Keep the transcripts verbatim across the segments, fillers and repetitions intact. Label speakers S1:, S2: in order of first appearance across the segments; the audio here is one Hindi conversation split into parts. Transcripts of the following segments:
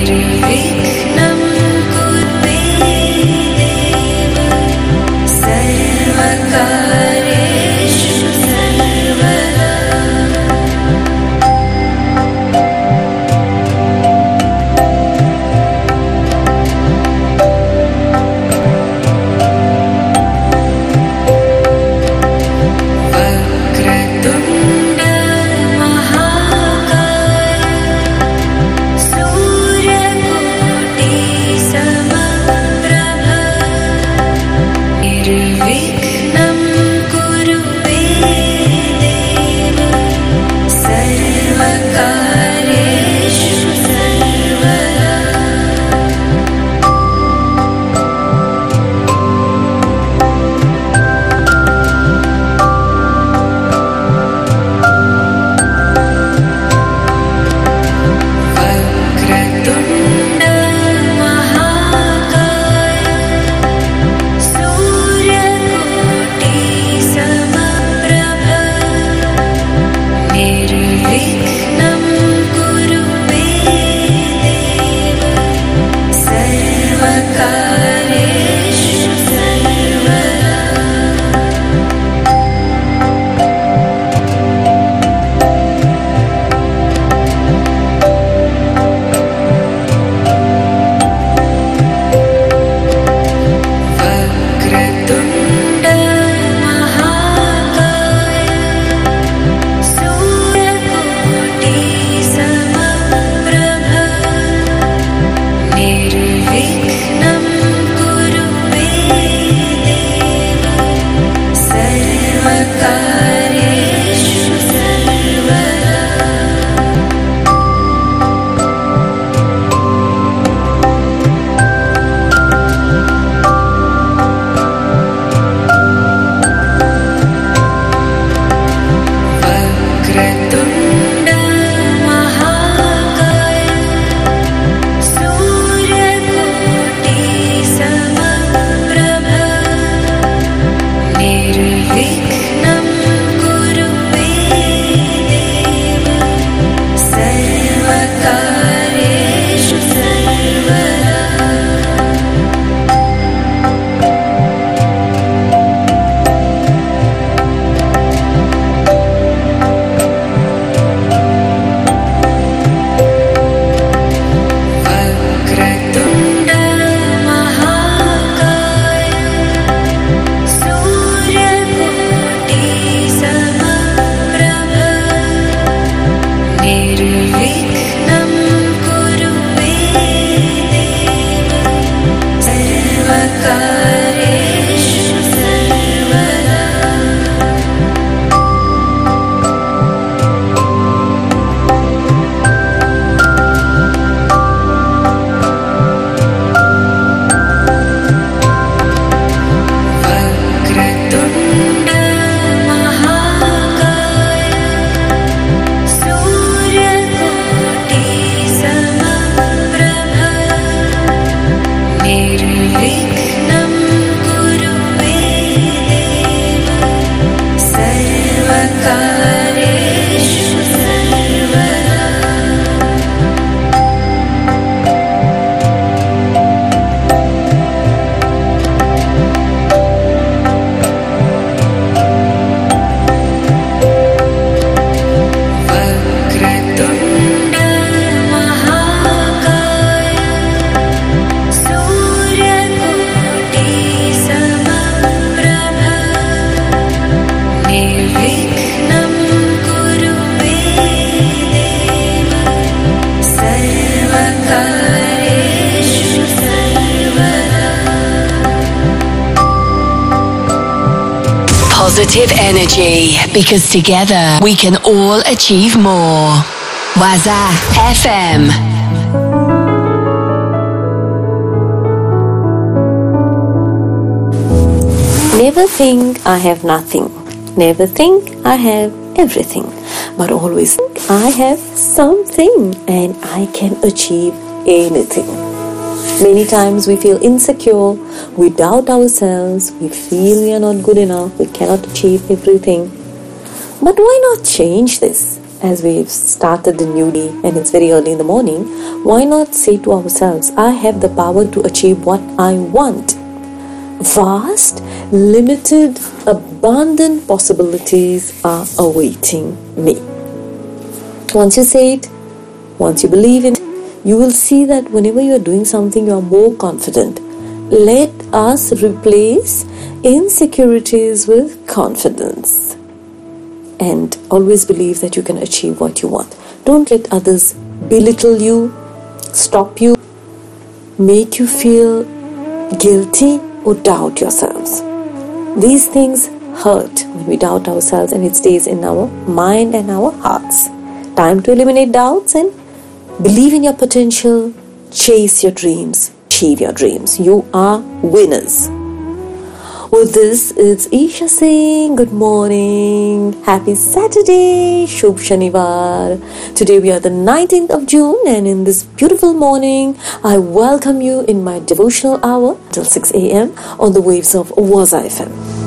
S1: Positive energy, because together we can all achieve more. Waza F M.
S2: Never think I have nothing. Never think I have everything. But always think I have something and I can achieve anything. Many times we feel insecure, we doubt ourselves, we feel we are not good enough, we cannot achieve everything. But why not change this as we've started the new day and it's very early in the morning, why not say to ourselves, I have the power to achieve what I want. Vast, limited, abundant possibilities are awaiting me. Once you say it, once you believe in it, you will see that whenever you are doing something, you are more confident. Let us replace insecurities with confidence. And always believe that you can achieve what you want. Don't let others belittle you, stop you, make you feel guilty or doubt yourselves. These things hurt when we doubt ourselves, and it stays in our mind and our hearts. Time to eliminate doubts and believe in your potential, chase your dreams, achieve your dreams. You are winners. Well, this is Isha saying good morning, happy Saturday, Shubh Shanivar. Today we are the nineteenth of June, and in this beautiful morning, I welcome you in my devotional hour till six a.m. on the waves of Waza F M.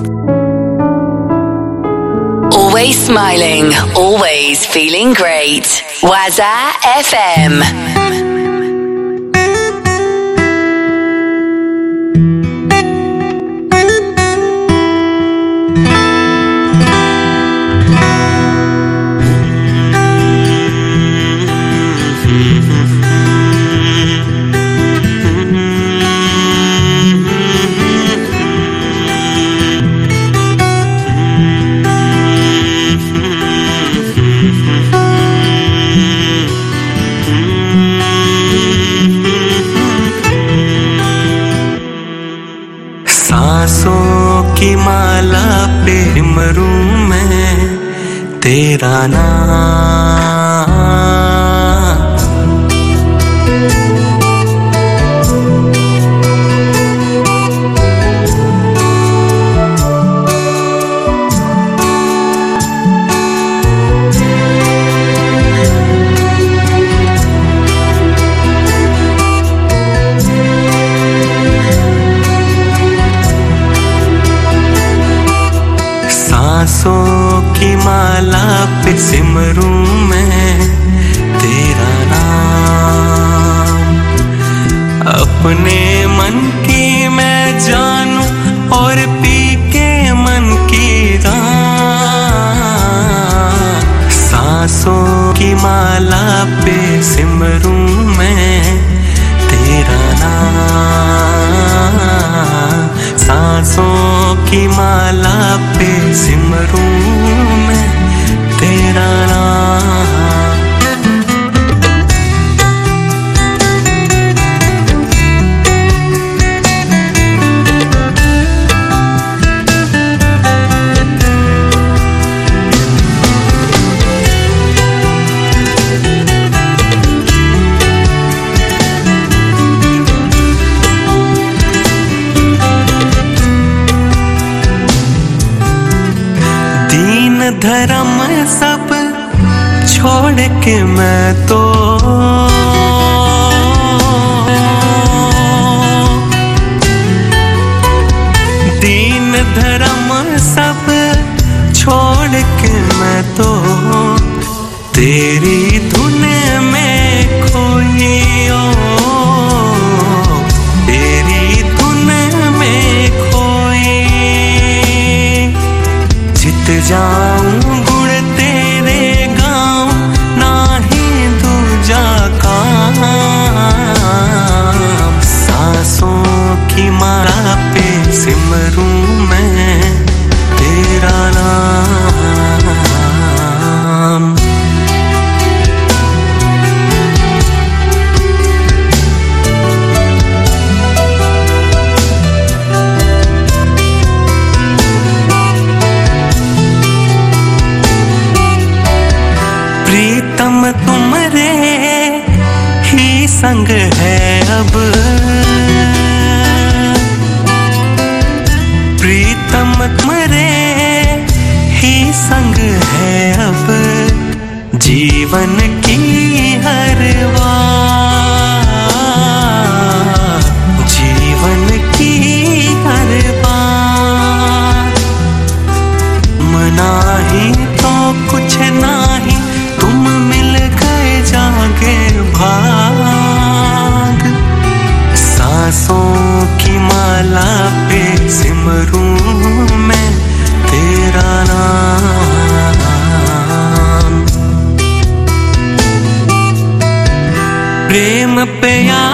S1: Always smiling, always feeling great. Waza F M.
S3: की माला पे सिमरूं मैं तेरा नाम, सांसों की माला पे सिमरूं मैं तेरा नाम, अपने मन की मैं जानूं और पी के मन की राह। सांसों की माला पे सिमरूं मैं तेरा नाम, सांसों की माला पे सिमरूं मैं तेरा नाम। धर्म सब छोड़ के मैं तो दीन धर्म सब छोड़ के मैं तो तेरी धुन में खोइयो, तेरी धुन में खोई जित जाऊं गुण तेरे गाऊं नाही दूजा काम। सांसों की माला पे सिमरूं मैं तेरा नाम। प्रीतम तुमरे ही संग है अब, प्रीतम तुमरे ही संग है अब, जीवन की हर बार, जीवन की हर बार। मना ही तो कुछ नाही तुम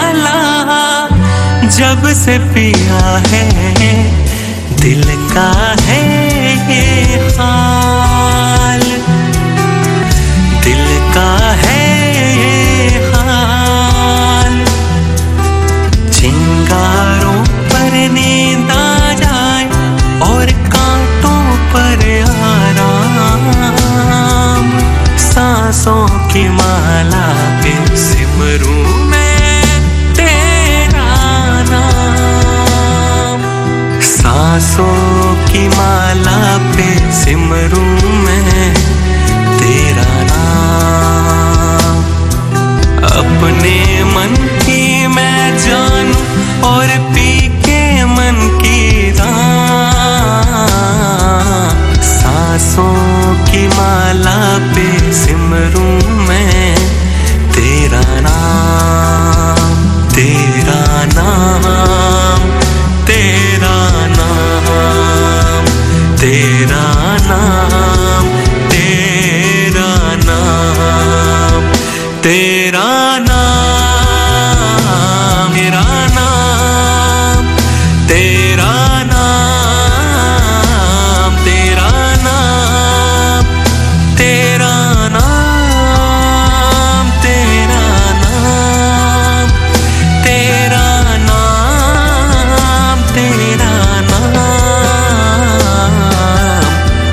S3: प्याला जब से पिया है दिल का है ये हाल दिल का है ये हाल चिंगारों पर नींद आ जाए और कांटों पर आराम सांसों की माला पे सिमरूं सांसों की माला पे सिमरूं मैं तेरा नाम अपने मन की मैं जानूं और पी के मन की राह सांसों की माला पे सिमरूं मैं तेरा नाम तेरा नाम तेरा नाम तेरा नाम तेरा नाम तेरा नाम मेरा नाम तेरा नाम तेरा नाम तेरा नाम तेरा नाम तेरा नाम तेरा नाम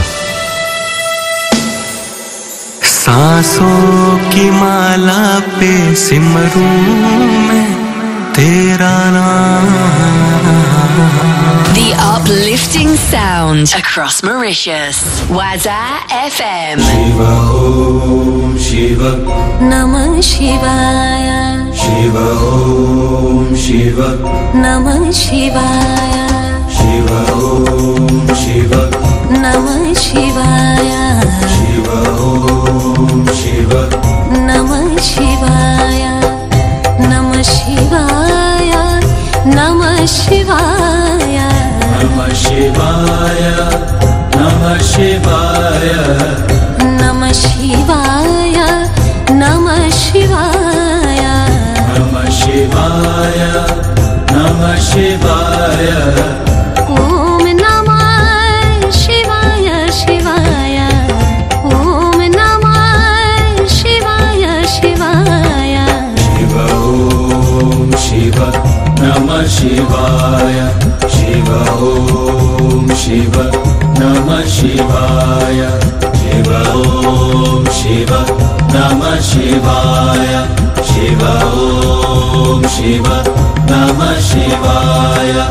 S3: सांसों की माला पे सिमरूं मैं तेरा नाम
S1: The uplifting sound across Mauritius. Waza F M.
S4: Shiva Om Shiva
S2: Namah Shivaya
S4: Shiva Om Shiva
S2: Namah Shivaya
S4: Shiva Om Shiva
S2: Namah Shivaya
S4: Shiva Om Shiva
S2: Namah Shivaya Namah Shivaya Namah Shivaya
S4: Namah Shivaya Namah Shivaya
S2: Namah Shivaya Namah Shivaya
S4: Namah Shivaya Namah Shivaya
S2: Om Namah Shivaya Shivaya Om Namah Shivaya Shivaya
S4: Shiva Om Shiva Namah Shivaya Shiva Om Shiva Namah Shivaya Shiva Om Shiva Namah Shivaya Shiva Om Shiva Namah Shivaya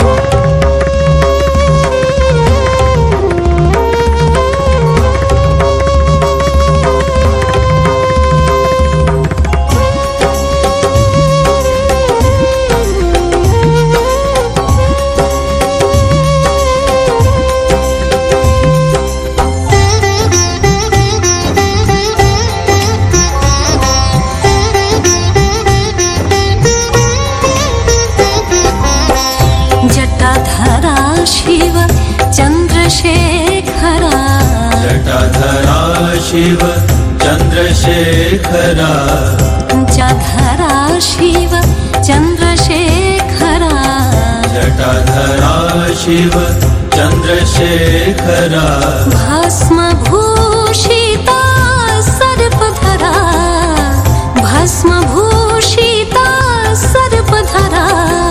S2: Shiv Chandrasekhara
S4: जटाधरा Shiv Chandrasekhara
S2: जटाधरा Shiv Chandrasekhara
S4: जटाधरा Shiv Chandrasekhara
S2: भस्म भूषिता सर्पधरा भस्म भूषिता सर्पधरा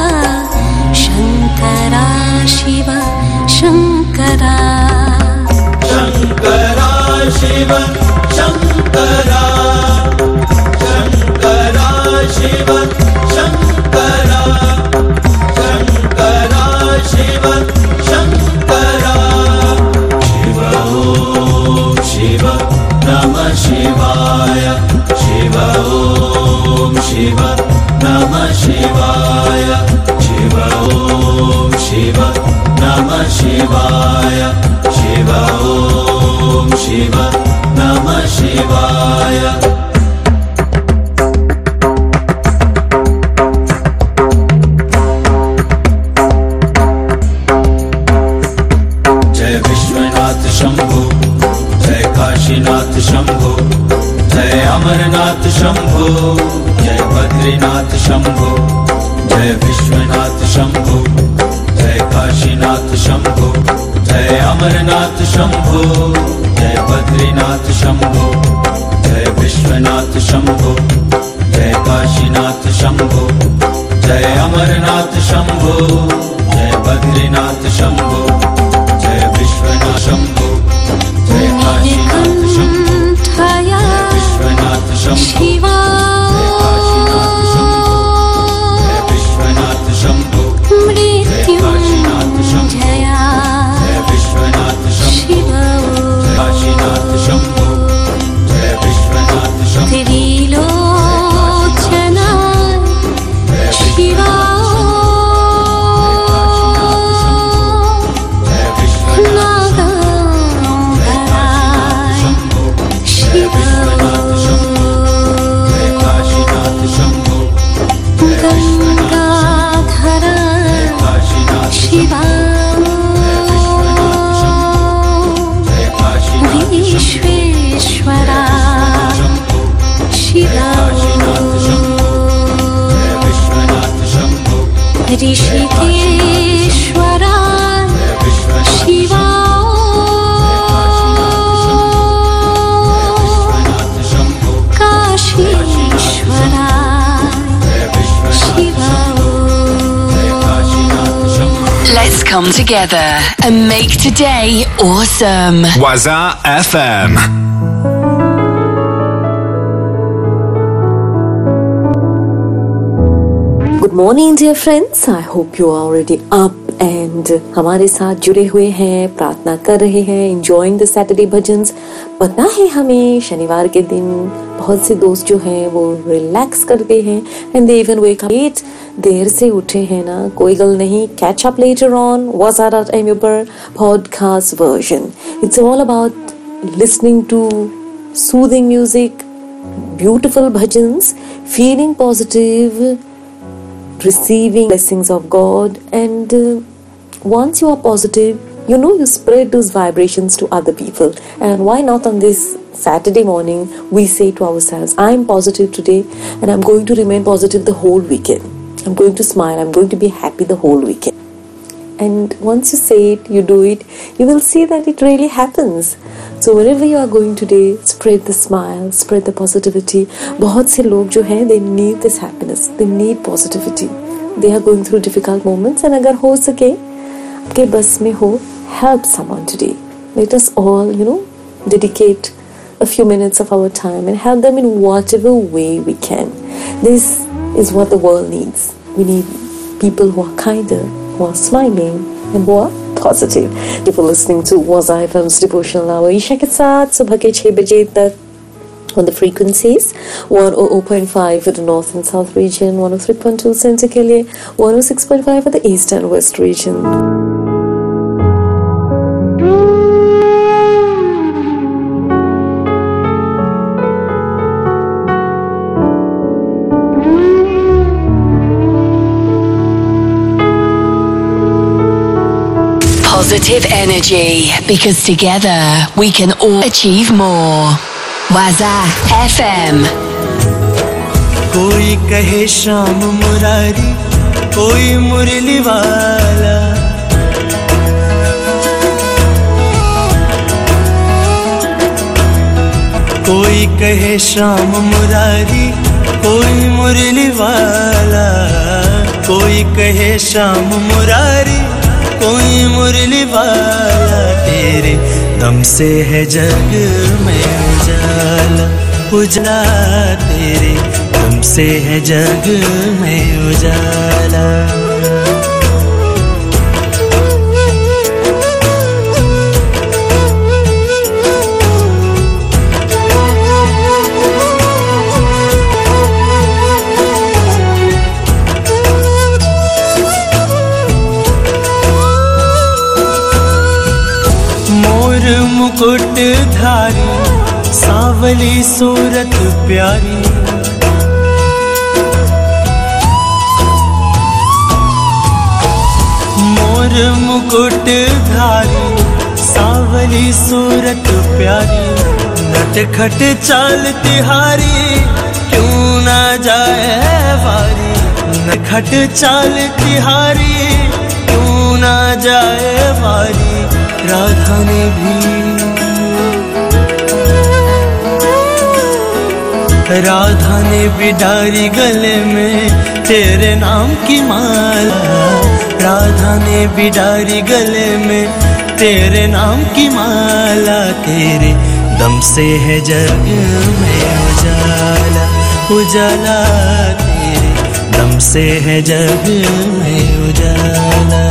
S2: शंकरा शिव शंकरा
S4: शंकरा शिव शंकरा शंकरा शिव शंकरा शंकरा शिव शंकरा शिव ओम शिव नमः शिवाय शिव ओम शिव नमः शिवाय शिव ओम शिव नमः शिवाय शिव ओम शिव नमः शिवाय जय विश्वनाथ शंभो जय काशीनाथ शंभो जय अमरनाथ शंभो जय बद्रीनाथ शंभो जय विश्वनाथ शंभु, जय काशीनाथ शंभु, जय अमरनाथ शंभु, जय बद्रीनाथ शंभु, जय विश्वनाथ शंभु, जय काशीनाथ शंभु, जय अमरनाथ शंभु, जय बद्रीनाथ शंभु, जय विश्वनाथ शंभु, जय काशीनाथ शंभु, जय विश्वनाथ शंभु, जय काशीनाथ शंभु, जय विश्वनाथ शंभु, जय काशीनाथ शंभु, जय विश्वनाथ शंभु, जय काशीनाथ शंभु, जय Vishwanath Shambhu,
S5: Trilochana Shiva ऋषिकेश्वरा Shiva काशीश्वरा Shiva.
S1: Let's come together and make today awesome.
S6: Waza F M.
S2: Good morning dear friends, I hope you are already up and हमारे साथ जुड़े हुए हैं, प्रार्थना कर रहे हैं, enjoying the Saturday भजन्स. पता है हमें शनिवार के दिन बहुत से दोस्त जो हैं वो रिलैक्स करते हैं and they even wake up late. देर से उठे हैं ना, कोई गल नहीं, catch up later on. Waza dot m पर podcast version. It's all about listening to soothing music, beautiful bhajans, feeling positive, receiving blessings of God, and uh, once you are positive, you know, you spread those vibrations to other people. And why not on this Saturday morning we say to ourselves, I'm positive today and I'm going to remain positive the whole weekend. I'm going to smile, I'm going to be happy the whole weekend. And once you say it, you do it, you will see that it really happens. So wherever you are going today, spread the smile, spread the positivity. बहुत से लोग जो हैं, they need this happiness, they need positivity. They are going through difficult moments, and अगर हो सके, आपके बस में हो, help someone today. Let us all, you know, dedicate a few minutes of our time and help them in whatever way we can. This is what the world needs. We need people who are kinder, who are smiling, and who are positive. People listening to Waza F M's devotional hour Isha के साथ सुबह के छह बजे तक on the frequencies one oh zero point five for the north and south region, one oh three point two center के लिए, one oh six point five for the east and west region.
S1: Positive energy, because together we can all achieve more. Waza F M.
S3: कोई कहे श्याम मुरारी, कोई मुरली वाला, कोई कहे श्याम मुरारी, कोई मुरली वाला, कोई कहे श्याम मुरारी, कोई मुरली वाला. तेरे दम से है जग में उजाला, उजाला तेरे दम से है जग में उजाला. मुकुट धारी, सांवली सूरत प्यारी, मोर मुकुट धारी, सांवली सूरत प्यारी, नटखट चाल तिहारी, क्यों ना जाए वारी, खट चाल तिहारी क्यों ना जाए बारी राधा ने भी राधा ने भी डारी गले में तेरे नाम की माला राधा ने भी डारी गले में तेरे नाम की माला तेरे दम से है जग में उजाला उजाला तेरे दम से है जग में उजाला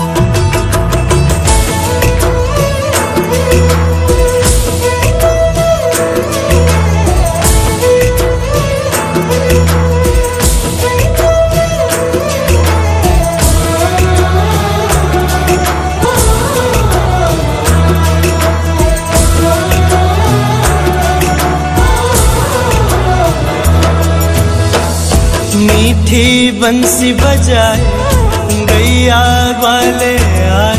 S3: मीठी बंसी बजाए गैया वाले आए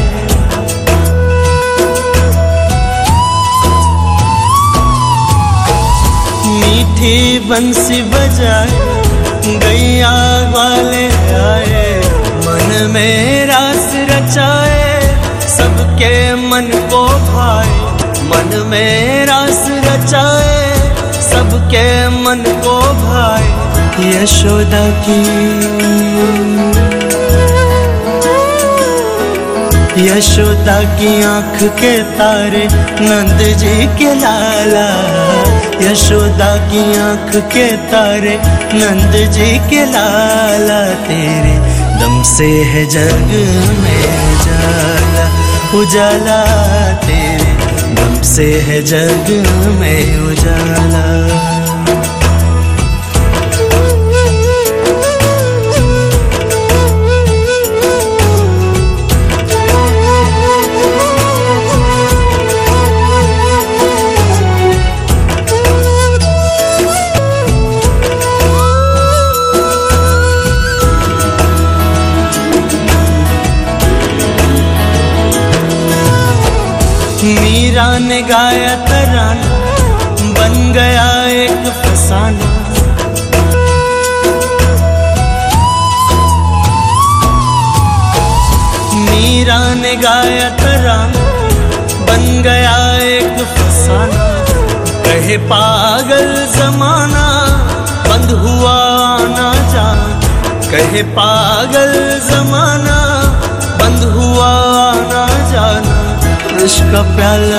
S3: मीठी बंसी बजाए गैया वाले आए मन में रास रचाए सबके मन को भाए मन में रास रचाए सबके मन को भाए यशोदा की यशोदा की आँख के तारे नंद जी के लाला यशोदा की आँख के तारे नंद जी के लाला तेरे दम से है जग में उजाला उजाला तेरे दम से है जग में उजाला मीरा ने गाया तराना बन गया एक फसाना मीरा ने गाया तराना बन गया एक फसाना कहे पागल जमाना बंद हुआ ना जाना कहे पागल जमाना बंद हुआ ना जाना इश्क का प्याला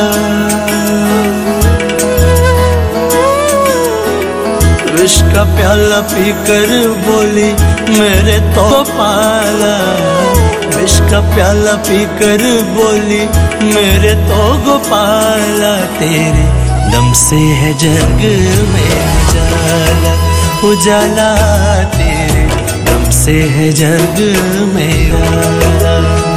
S3: इश्क का प्याला पीकर बोली मेरे तो पाला इश्क का प्याला पीकर बोली मेरे तो गोपाला तेरे दम से है जग में उजाला उजाला तेरे दम से है जग में उजाला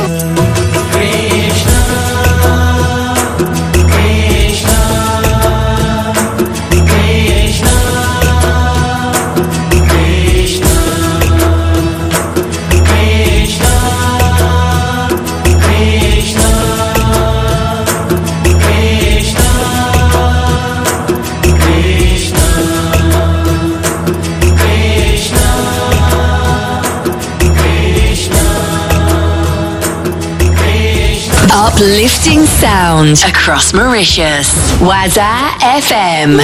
S1: Uplifting sound across Mauritius. Waza F M.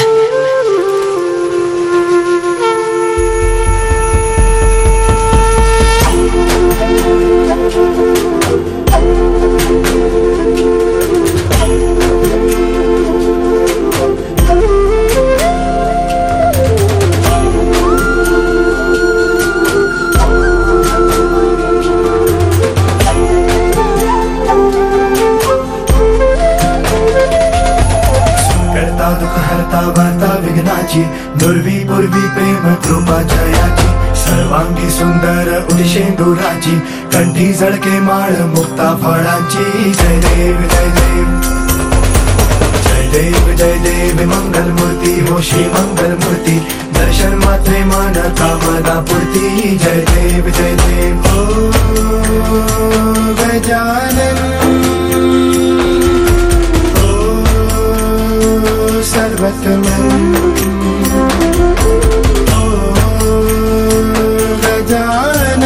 S7: दुर्वी पूर्वी प्रेम कृपा जयाची सर्वांगी सुंदर उदिशेंदुराची कंठी झळके माळ मुक्ता फळांची जय देव जय देव जय देव जय देव मंगल मूर्ती हो श्री मंगल मूर्ती दर्शन मात्रे मन कामना पूर्ती जय देव जय देव ओ गजानन ओ सर्वतमन गजानन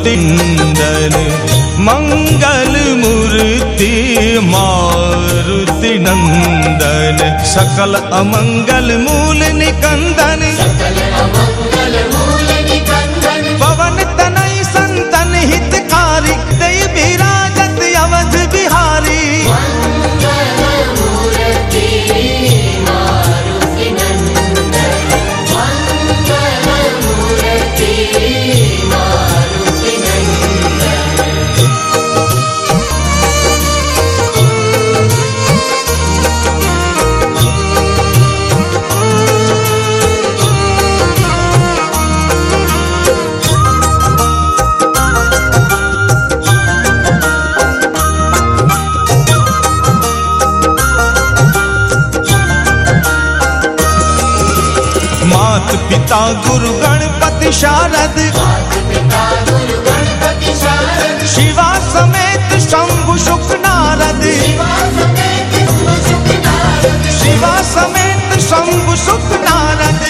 S8: मारुति नंदन मंगल मूर्ति मारुति नंदन सकल अमंगल मूल निकंदन पवन तनय संतन हितकारी दय विराजत अवध बिहारी मात पिता गुरु गणपति शारद शिवा समेत शंभु शुक नारद शिवा समेत शंभु शुक नारद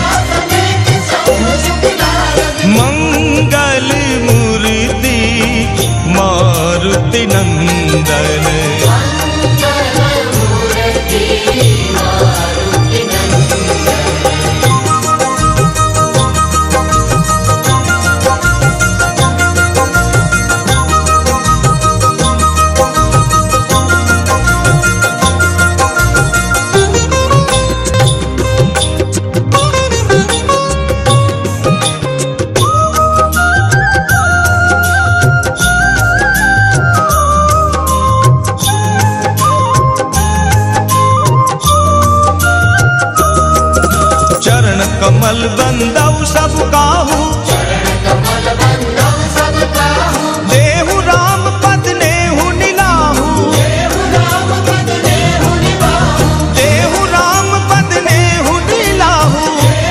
S8: मंगल मूर्ति मारुति नंदन कमल बंदौ सब काहू देहु राम पद नेहु नीलाहू देहु राम पद नेहु नीलाहू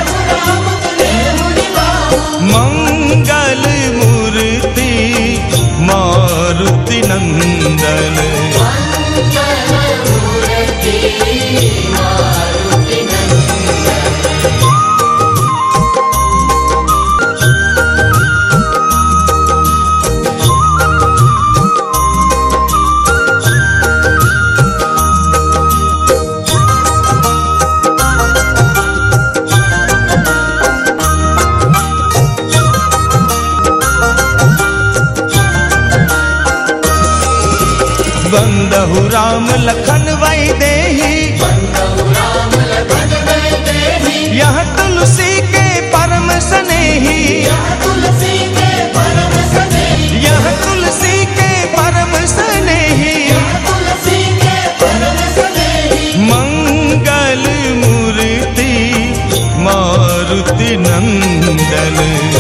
S8: मंगल मूर्ति मारुति नंदन बंदहु राम लखन वै देही यह तुलसी के परम स्नेही यह तुलसी के परम स्नेही मंगल मूर्ति मारुति नंदन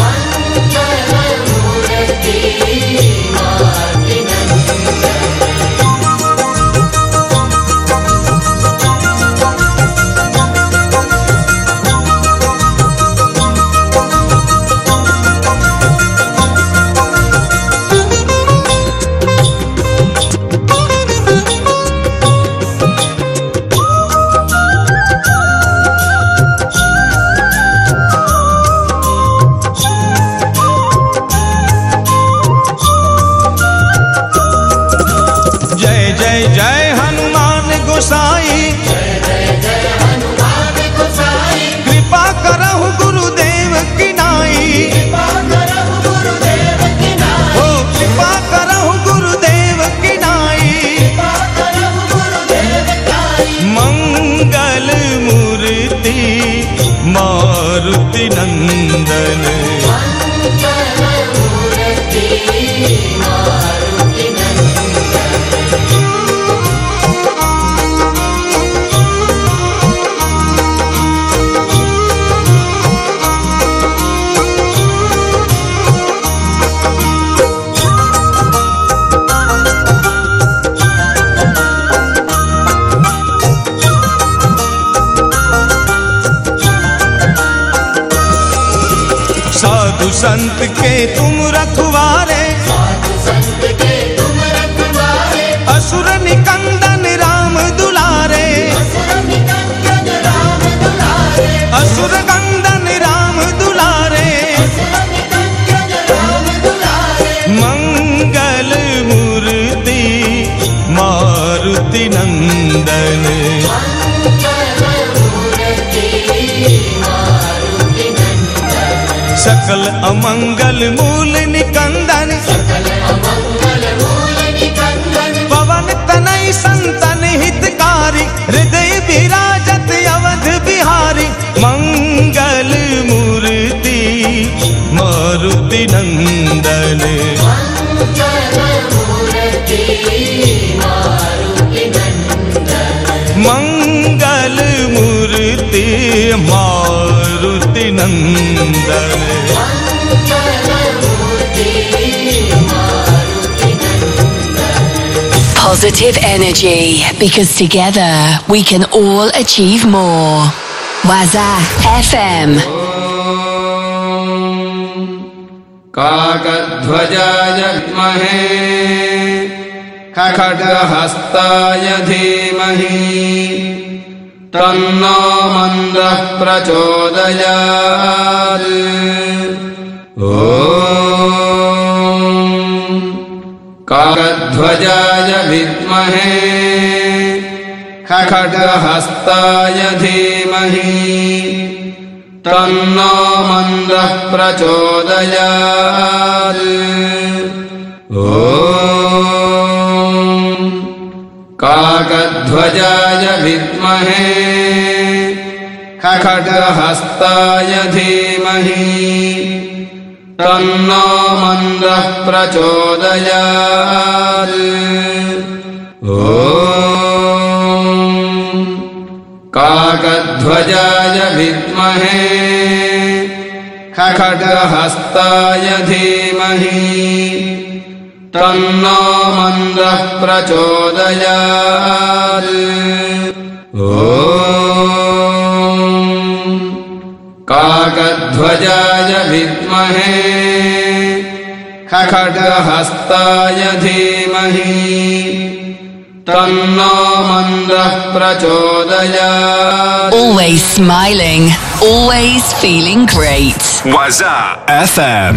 S8: जय जय हनुमान गोसाई कृपा करहु गुरुदेव की नाई हो कृपा करहु गुरुदेव की नाई मंगल मूर्ति मारुति नंदन साधु संत के तुम रखवारे असुर निकंदन राम दुलारे असुर कंदन राम दुलारे सकल अमंगल मूल निकंदन पवन तनय संतन हितकारी हृदय विराजत अवध बिहारी मंगल मूर्ति मारुति नंदन मंगल मूर्ति मारुति नंदन
S1: Positive energy, because together we can all achieve more. Waza F M.
S9: काकध्वजाय विद्महे खड्गहस्ताय धीमहि तन्नो मन्दः प्रचोदयात्। ॐ काकध्वजाय विद्महे खड्गहस्ताय धीमहि तन्नो मन्दः प्रचोदयात्। ॐ काकध्वजाय विद्महे खड्गहस्ताय धीमहि तन्नो मन्दः प्रचोदयात्। ॐ काकध्वजाय विद्महे खड्गहस्ताय धीमहि तन्नो मन्दः प्रचोदयात्। ॐ काकध्वजाय विद्महे खड्गहस्ताय धीमहि तन्नो मन्दः प्रचोदयात्।
S1: Always smiling, always feeling great.
S6: Waza F M.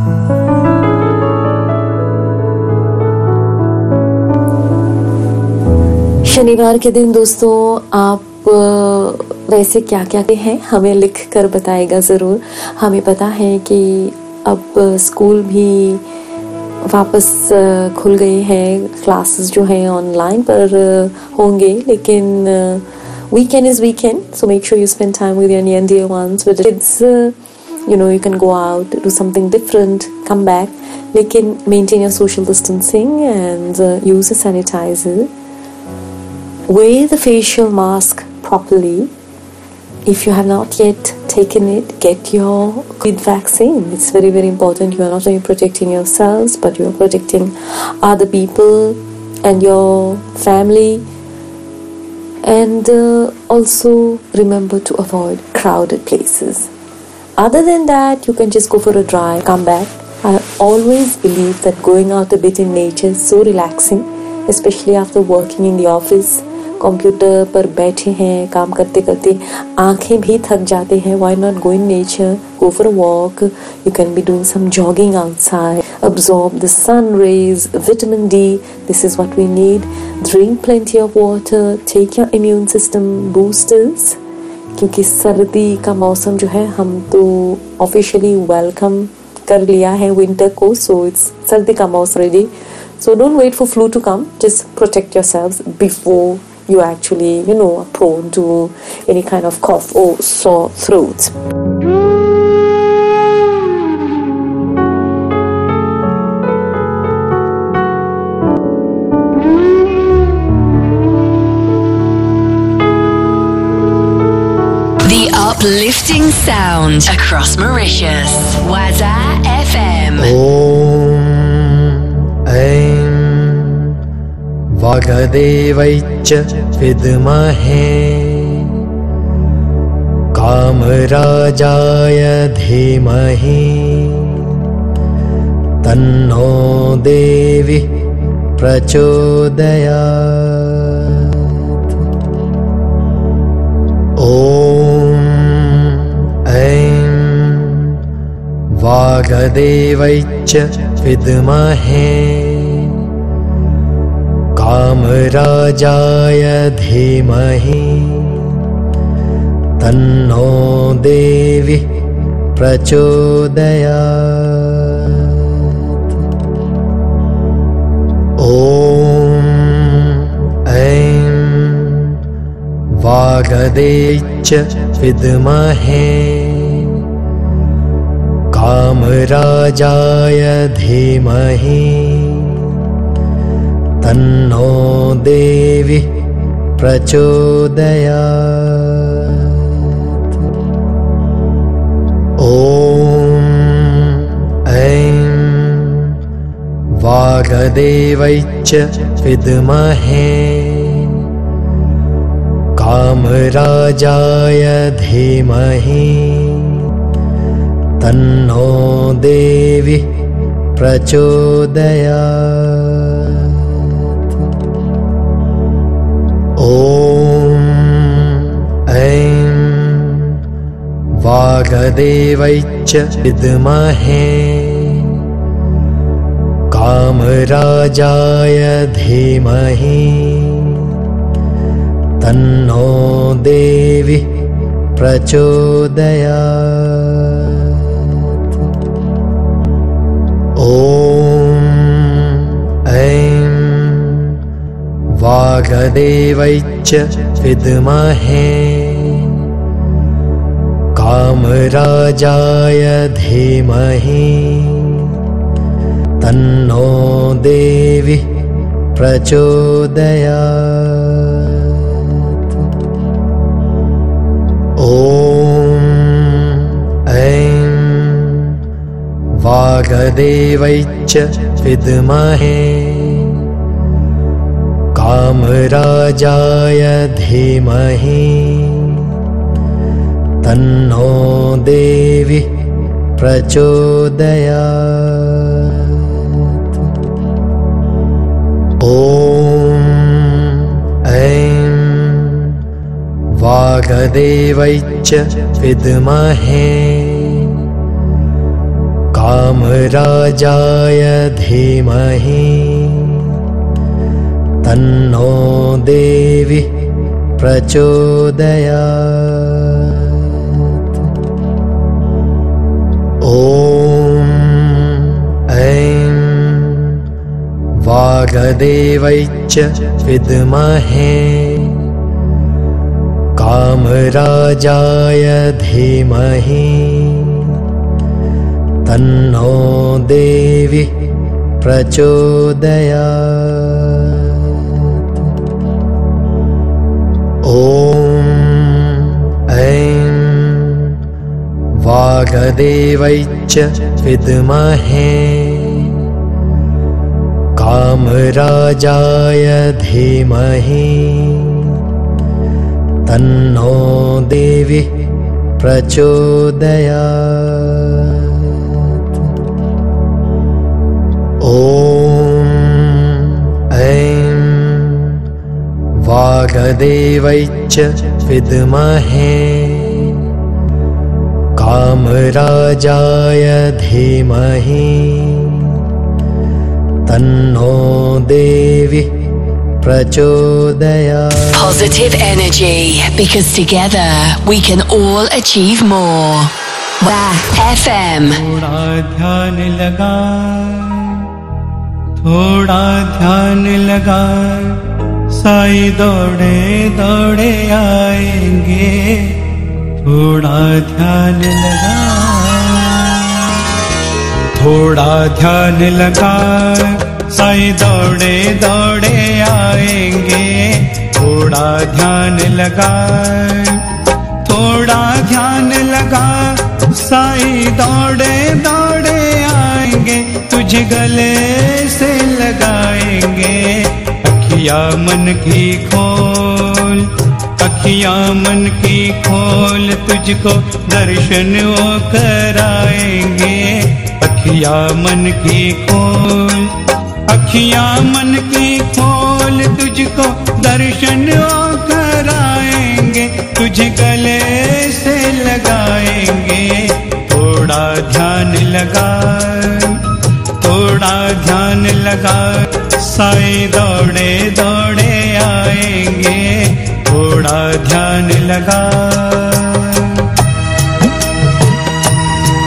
S2: शनिवार के दिन दोस्तों आप वैसे क्या क्या हैं हमें लिख कर बताएगा ज़रूर। हमें पता है कि अब स्कूल भी वापस खुल गए हैं, क्लासेस जो हैं ऑनलाइन पर होंगे, लेकिन weekend is weekend, so make sure you spend time with your near and dear ones, with kids, you know, you can go out, do something different, come back, लेकिन maintain your social distancing and uh, use a sanitizer. Wear the facial mask properly. If you have not yet taken it, get your COVID vaccine. It's very, very important. You are not only protecting yourselves, but you are protecting other people and your family. And uh, also remember to avoid crowded places. Other than that, you can just go for a drive, come back. I always believe that going out a bit in nature is so relaxing, especially after working in the office. Computer पर बैठे हैं, काम करते करते आंखें भी थक जाते हैं. Why not go in nature? Go for a walk. You can be doing some jogging outside. Absorb the sun rays, vitamin D. This is what we need. Drink plenty of water. Take your immune system boosters. क्योंकि सर्दी का मौसम जो है हम तो ऑफिशियली वेलकम कर लिया है विंटर को, सो इट्स सर्दी का मौसम ready. So don't wait for flu to come. Just protect yourselves before you actually, you know, are prone to any kind of cough or sore throat.
S1: The uplifting sound across Mauritius. Waza F M.
S10: Om Aim वागदेवैच विद्महे कामराजाय धीमहि तन्नो देवी प्रचोदयात्. ॐ ऐं वागदेवैच विद्महे कामराजाय धीमहि तन्नो देवी प्रचोदयात्। ॐ ऐं वागदेयश्च विद्महे कामराजाय धीमहि तन्नो देवी प्रचोदयात्। ॐ ऐं वागदेवैश्च विद्महे कामराजाय धीमहि तन्नो देवी प्रचोदयात्। ॐ ऐं वागदेवैश्च विद्महे कामराजाय धीमहि तन्नो देवी प्रचोदयात्। ॐ ऐं वागदेवैश्च विद्महे कामराजाय धीमहि तन्नो देवी प्रचोदयात्। ॐ ऐं वागदेवैश्च विद्महे कामराजाय धीमहि तन्नो देवी प्रचोदयात्। ॐ ऐं वागदेवैश्च विद्महे कामराजाय धीमहि तन्नो देवी प्रचोदयात्। ॐ ऐं वागदेवैश्च विद्महे कामराजाय धीमहि तन्नो देवी प्रचोदयात्। ॐ ऐं वागदेवैश्च विद्महे कामराजाय धीमहि तन्नो देवी प्रचोदयात्। ॐ ऐं वागदेवैश्च विद्महे कामराजाय धीमहि तन्नो देवी प्रचोदयात्।
S1: Positive energy, because together we can all achieve more. Wah F M.
S3: थोड़ा ध्यान लगा, थोड़ा ध्यान लगा, साई दौड़े दौड़े आएंगे। थोड़ा ध्यान लगा, थोड़ा ध्यान लगा, साई दौड़े दौड़े आएंगे। थोड़ा ध्यान लगा, थोड़ा ध्यान लगा, साई दौड़े दौड़े आएंगे। तुझे गले से लगाएंगे। अखियाँ मन की खोल, अखियाँ मन की खोल, तुझको दर्शन वो कराएंगे। अखियाँ मन की खोल, अखियाँ मन की खोल, तुझको दर्शन वो कराएंगे। तुझे गले से लगाएंगे। थोड़ा ध्यान लगा, थोड़ा ध्यान लगा, साई दौड़े दौड़े आएंगे। थोड़ा ध्यान लगा।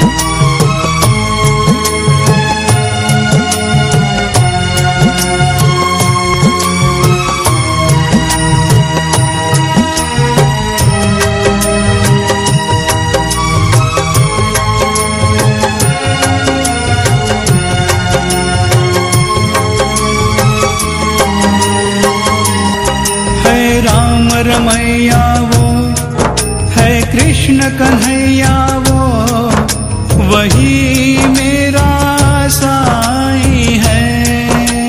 S11: कृष्ण कन्हैया वो वही मेरा साईं है।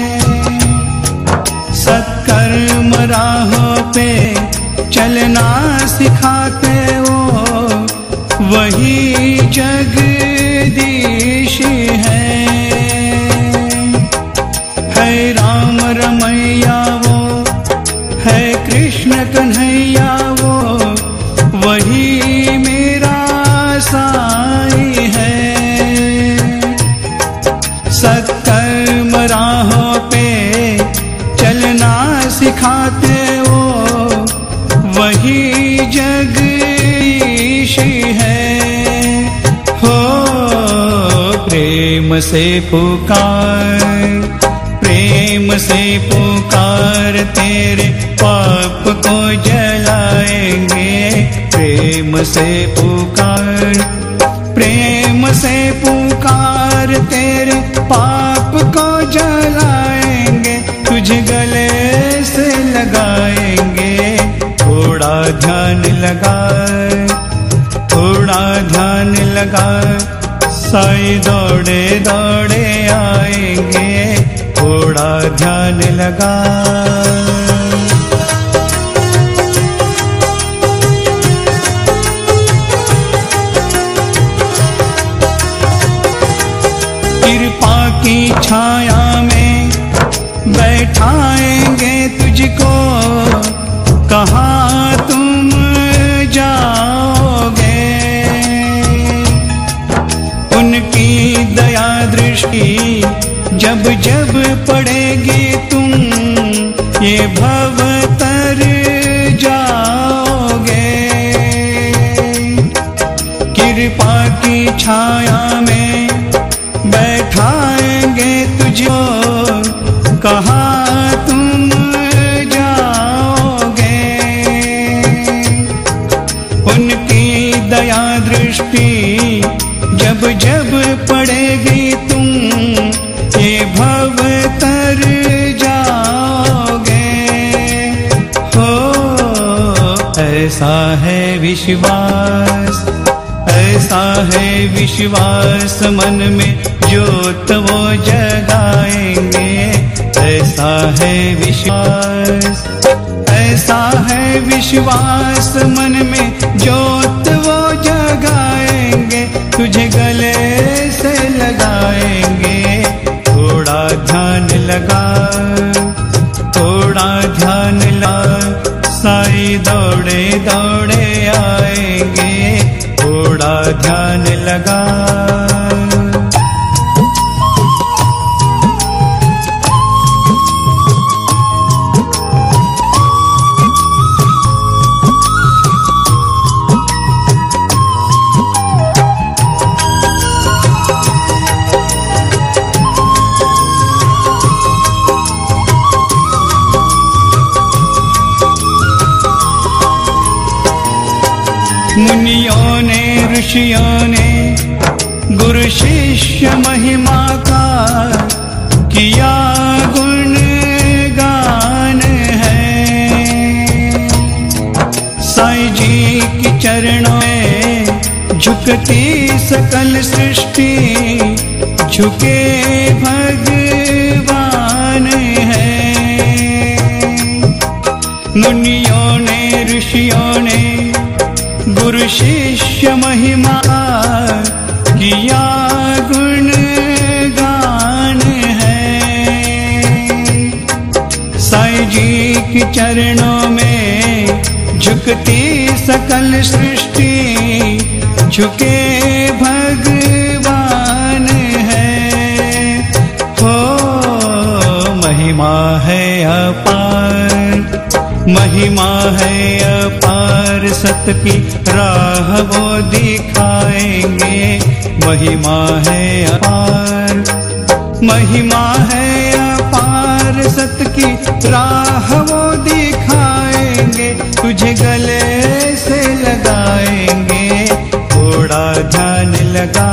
S11: सत्कर्म राहों पे चलना सिखाते वो वही जगदीश है। है राम रमैया वो है कृष्ण कन्हैया वो वही मेरा साईं है। सत्कर्म राहों पे चलना सिखाते वो वही जगदीश है। हो प्रेम से पुकार, प्रेम से पुकार तेरे पाप को जलाएंगे। प्रेम से पुकार, प्रेम से पुकार तेरे पाप को जलाएंगे। तुझे गले से लगाएंगे। थोड़ा ध्यान लगा, थोड़ा ध्यान लगा, साईं दौड़े दौड़े आएंगे। थोड़ा ध्यान लगा। कृपा की छाया में बैठाएंगे तुझको। कहाँ तुम जाओगे? उनकी दया दृष्टि जब जब पड़ेगी तुम ये भव तर जाओगे। कृपा की छाया में बैठाएंगे तुझको। कहाँ तुम जाओगे? उनकी दया दृष्टि जब जब पड़ेगी तुम ये भव तर जाओगे। हो ऐसा है विश्वास, ऐसा है विश्वास मन में ज्योत वो जगाएंगे। ऐसा है विश्वास, ऐसा है विश्वास मन में ज्योत वो जगाएंगे। तुझे गले से लगाएंगे। थोड़ा ध्यान लगा, थोड़ा ध्यान ला, साईं दौड़े दौड़े आएंगे। थोड़ा ध्यान लगा। मुनियों ने ऋषियों ने गुरु शिष्य महिमा का किया गुणगान है। साईं जी के चरणों में झुकती सकल सृष्टि, झुके भगवान है। मुनियों ने ऋषियों ने गुरु शिष्य महिमा किया गुणगान है। साईं जी के चरणों में झुकती सकल सृष्टि, झुके भगवान है। हो महिमा है अपार, महिमा है अपार, सत की राह वो दिखाएंगे। महिमा है अपार, महिमा है अपार, सत की राह वो दिखाएंगे। तुझे गले से लगाएंगे। थोड़ा ध्यान लगा,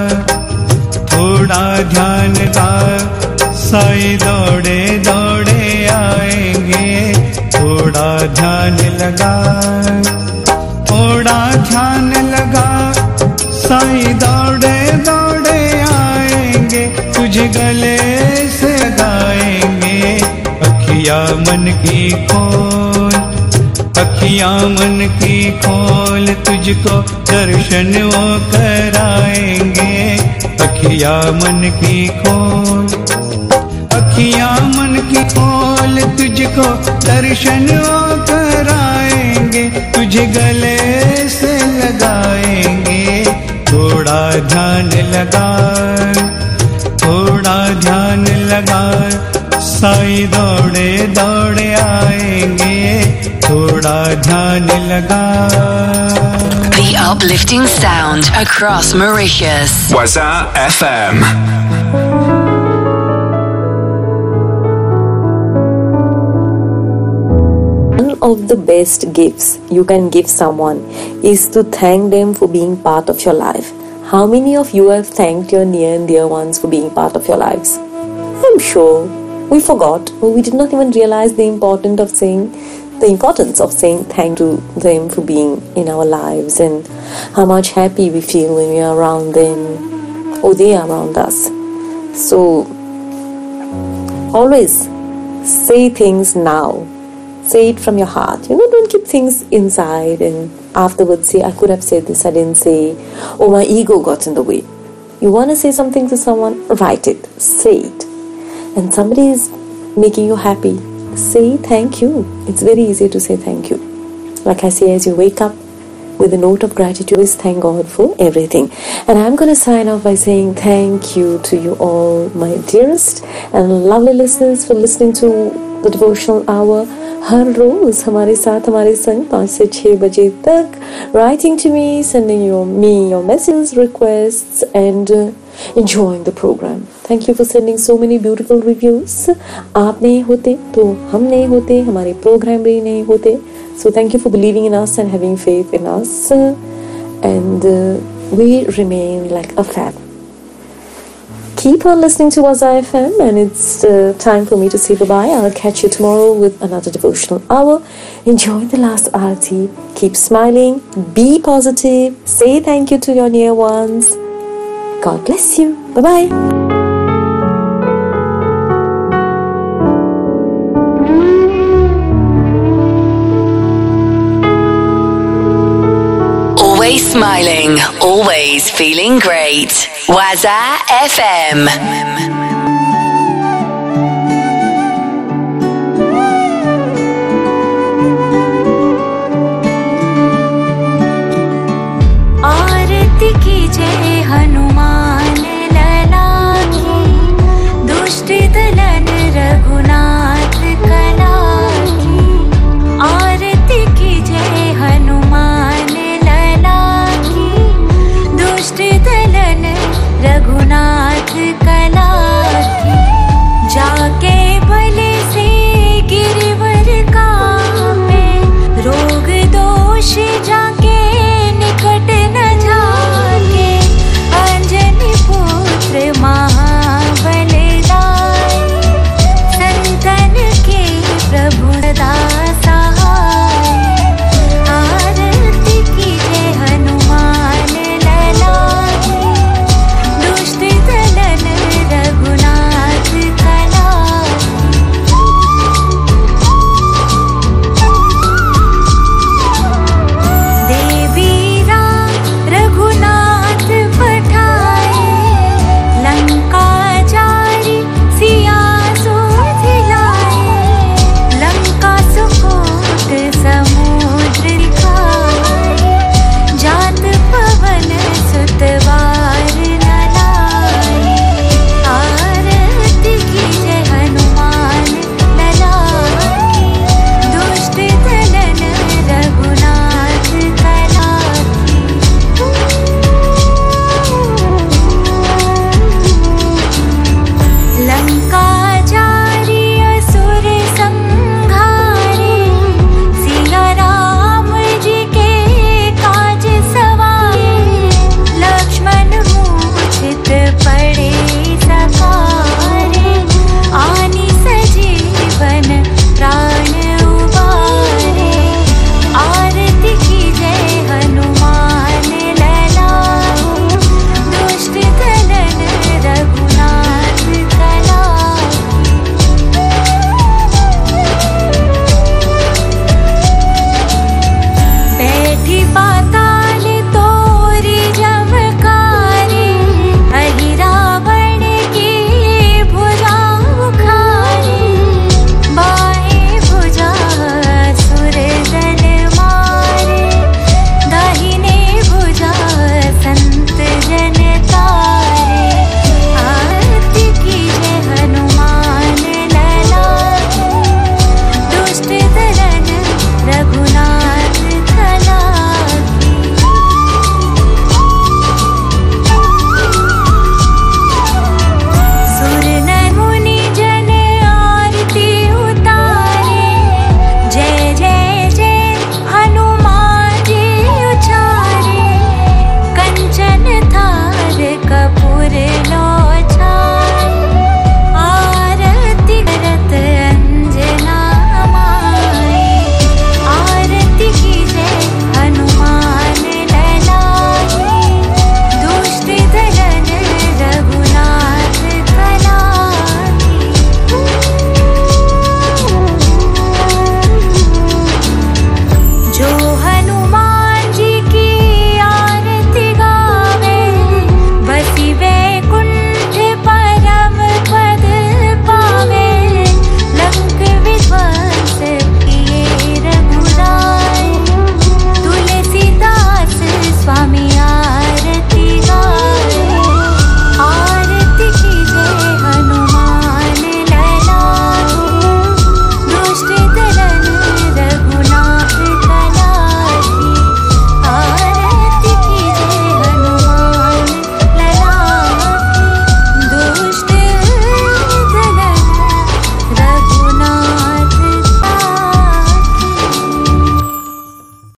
S11: थोड़ा ध्यान लगा, साईं दौड़े दौड़े आएंगे। थोड़ा ध्यान लगा, थोड़ा ध्यान लगा साईं दौड़े दौड़े आएंगे तुझे गले से लगाएंगे अखियाँ मन की खोल अखियाँ मन की खोल तुझको दर्शन वो कराएंगे अखियाँ मन की खोल अखियाँ मन की खोल तुझको दर्शन वो कराएंगे तुझे गले से लगाएंगे थोड़ा ध्यान लगा थोड़ा ध्यान लगा साईं दौड़े दौड़े आएंगे थोड़ा ध्यान लगा
S1: The uplifting sound across Mauritius.
S6: Waza F M.
S2: One of the best gifts you can give someone is to thank them for being part of your life. How many of you have thanked your near and dear ones for being part of your lives? I'm sure we forgot, or we did not even realize the importance of saying the importance of saying thank to them for being in our lives and how much happy we feel when we are around them or they are around us. So always say things now. Say it from your heart. You know, don't keep things inside and afterwards say, I could have said this, I didn't say, or my ego got in the way. You want to say something to someone, write it, say it. And somebody is making you happy, say thank you. It's very easy to say thank you. Like I say, as you wake up with a note of gratitude, always thank God for everything. And I'm going to sign off by saying thank you to you all, my dearest and lovely listeners, for listening to the devotional hour. हर रोज हमारे साथ हमारे संग पाँच से छः बजे तक writing to me, sending you me your messages, requests and uh, enjoying the program. Thank you for sending so many beautiful reviews. आप नहीं होते तो हम नहीं होते, हमारे program भी नहीं होते. So thank you for believing in us and having faith in us. And uh, we remain like a family. Keep on listening to Waza F M, and it's uh, time for me to say bye-bye. I'll catch you tomorrow with another devotional hour. Enjoy the last aarti. Keep smiling. Be positive. Say thank you to your near ones. God bless you. Bye-bye.
S1: Always smiling, always feeling great. Waza F M.